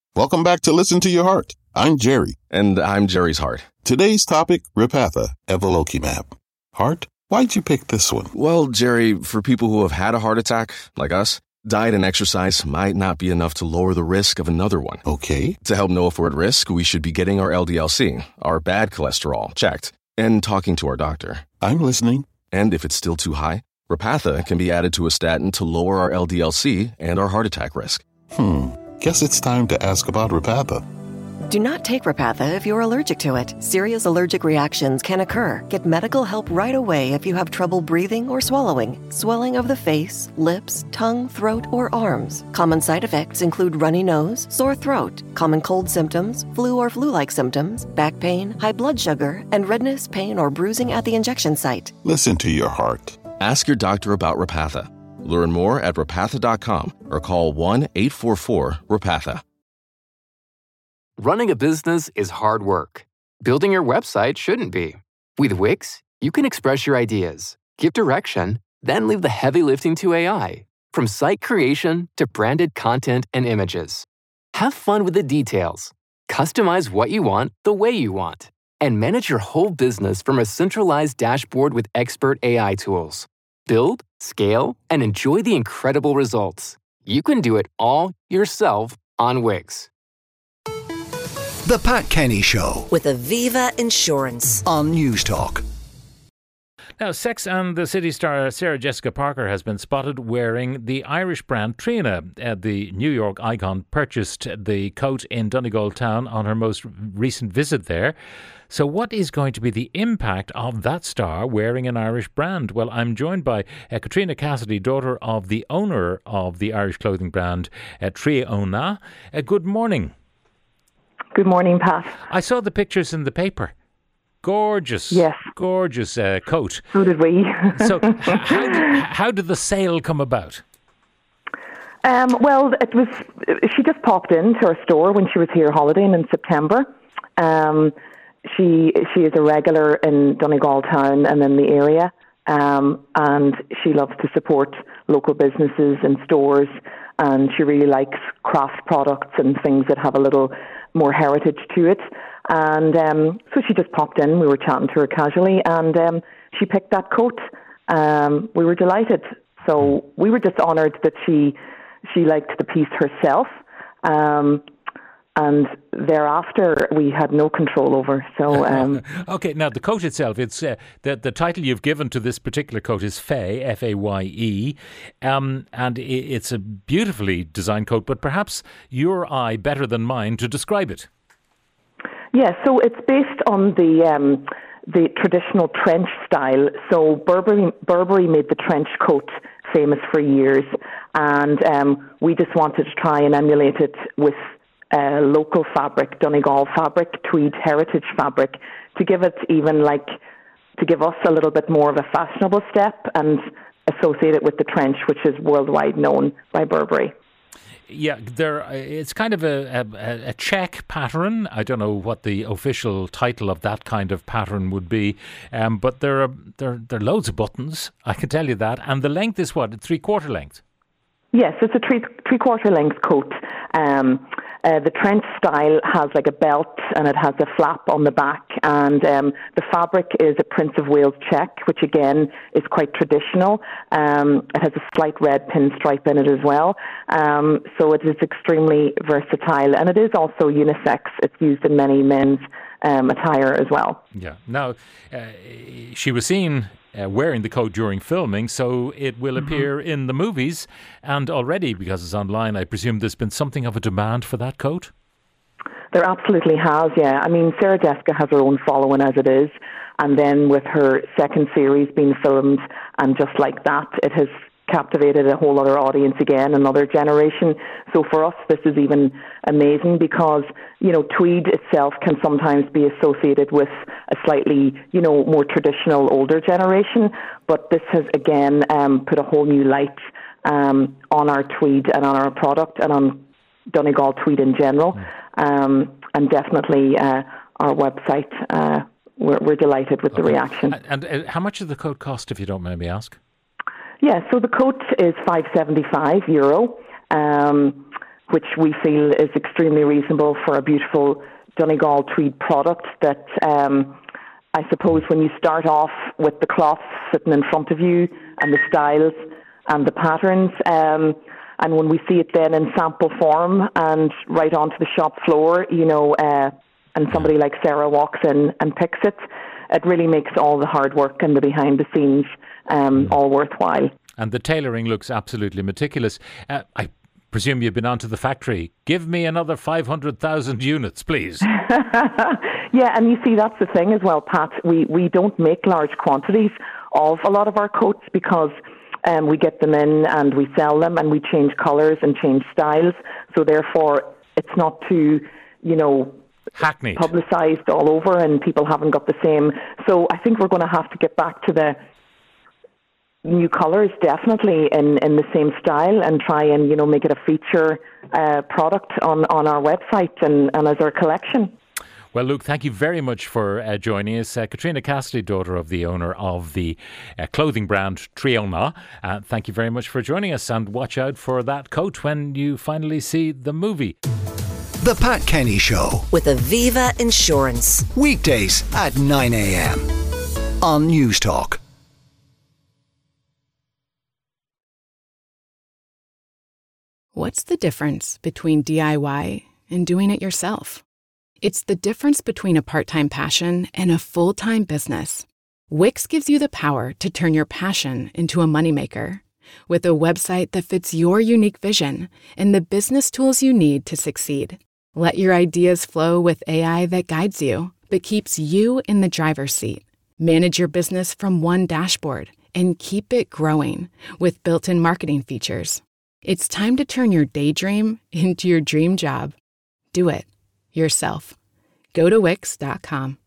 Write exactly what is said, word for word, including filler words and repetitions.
Welcome back to Listen to Your Heart. I'm Jerry. And I'm Jerry's heart. Today's topic, Repatha, Evolocumab. Heart, why'd you pick this one? Well, Jerry, for people who have had a heart attack, like us, diet and exercise might not be enough to lower the risk of another one. Okay. To help know if we're at risk, we should be getting our L D L C, our bad cholesterol, checked, and talking to our doctor. I'm listening. And if it's still too high, Repatha can be added to a statin to lower our L D L C and our heart attack risk. Hmm. Guess it's time to ask about Repatha. Do not take Repatha if you're allergic to it. Serious allergic reactions can occur. Get medical help right away if you have trouble breathing or swallowing, swelling of the face, lips, tongue, throat, or arms. Common side effects include runny nose, sore throat, common cold symptoms, flu or flu-like symptoms, back pain, high blood sugar, and redness, pain, or bruising at the injection site. Listen to your heart. Ask your doctor about Repatha. Learn more at repatha dot com or call one eight four four repatha. Running a business is hard work. Building your website shouldn't be. With Wix, you can express your ideas, give direction, then leave the heavy lifting to A I. From site creation to branded content and images. Have fun with the details. Customize what you want the way you want. And manage your whole business from a centralized dashboard with expert A I tools. Build, scale, and enjoy the incredible results. You can do it all yourself on Wix. The Pat Kenny Show with Aviva Insurance on News Talk. Now, Sex and the City star Sarah Jessica Parker has been spotted wearing the Irish brand Trina. Uh, the New York icon purchased the coat in Donegal town on her most recent visit there. So what is going to be the impact of that star wearing an Irish brand? Well, I'm joined by uh, Katrina Cassidy, daughter of the owner of the Irish clothing brand uh, Tria Ona. Uh, good morning. Good morning, Pat. I saw the pictures in the paper. Gorgeous, yes, gorgeous uh, coat. So did we. So how did, how did the sale come about? Um, well, it was. She just popped into our store when she was here holidaying in September. Um, she she is a regular in Donegal town and in the area, um, and she loves to support local businesses and stores. And she really likes craft products and things that have a little more heritage to it. And um, so she just popped in. We were chatting to her casually, and um, she picked that coat. Um, we were delighted. So we were just honoured that she she liked the piece herself. Um, and thereafter, we had no control over. So um, okay, now the coat itself, it's uh, the the title you've given to this particular coat is Faye, F A Y E, um, and it's a beautifully designed coat. But perhaps your eye better than mine to describe it. Yeah, so it's based on the um, the traditional trench style. So Burberry Burberry made the trench coat famous for years, and um, we just wanted to try and emulate it with uh, local fabric, Donegal fabric, tweed heritage fabric, to give it even like to give us a little bit more of a fashionable step and associate it with the trench, which is worldwide known by Burberry. Yeah, there. It's kind of a, a, a check pattern. I don't know what the official title of that kind of pattern would be, um, but there are there there are loads of buttons. I can tell you that. And the length is what, three quarter length? Yes, it's a three three quarter length coat. Um, uh, the trench style has like a belt and it has a flap on the back, and um, the fabric is a Prince of Wales check, which again is quite traditional. Um, it has a slight red pinstripe in it as well, um, so it is extremely versatile, and it is also unisex. It's used in many men's um, attire as well. Yeah. Now, uh, she was seen Uh, wearing the coat during filming, so it will mm-hmm. appear in the movies. And already, because it's online, I presume there's been something of a demand for that coat? There absolutely has, yeah. I mean, Sarah Jessica has her own following as it is, and then with her second series being filmed, and just like that, it has captivated a whole other audience again, another generation. So for us, this is even amazing because, you know, tweed itself can sometimes be associated with a slightly, you know, more traditional older generation. But this has, again, um, put a whole new light um, on our tweed and on our product and on Donegal tweed in general. Um, and definitely uh, our website, uh, we're, we're delighted with okay. the reaction. And, and uh, how much does the coat cost, if you don't mind me ask? Yeah, so the coat is five seventy-five euro. Um, which we feel is extremely reasonable for a beautiful Donegal tweed product that um, I suppose when you start off with the cloths sitting in front of you and the styles and the patterns, um, and when we see it then in sample form and right onto the shop floor, you know, uh, and somebody like Sarah walks in and picks it, it really makes all the hard work and the behind the scenes um, all worthwhile. And the tailoring looks absolutely meticulous. Uh, I presume you've been onto the factory. Give me another five hundred thousand units, please. Yeah, and you see, that's the thing as well, Pat. We, we don't make large quantities of a lot of our coats because um, we get them in and we sell them and we change colours and change styles. So therefore, it's not too, you know, hackneyed, publicised all over, and people haven't got the same. So I think we're going to have to get back to the new colours, definitely in, in the same style, and try and, you know, make it a feature uh, product on, on our website and, and as our collection. Well, Luke, thank you very much for uh, joining us. Uh, Katrina Cassidy, daughter of the owner of the uh, clothing brand Triona. Uh, thank you very much for joining us, and watch out for that coat when you finally see the movie. The Pat Kenny Show with Aviva Insurance. Weekdays at nine a.m. on News Talk. What's the difference between D I Y and doing it yourself? It's the difference between a part-time passion and a full-time business. Wix gives you the power to turn your passion into a moneymaker. With a website that fits your unique vision and the business tools you need to succeed. Let your ideas flow with A I that guides you, but keeps you in the driver's seat. Manage your business from one dashboard and keep it growing with built-in marketing features. It's time to turn your daydream into your dream job. Do it yourself. Go to Wix dot com.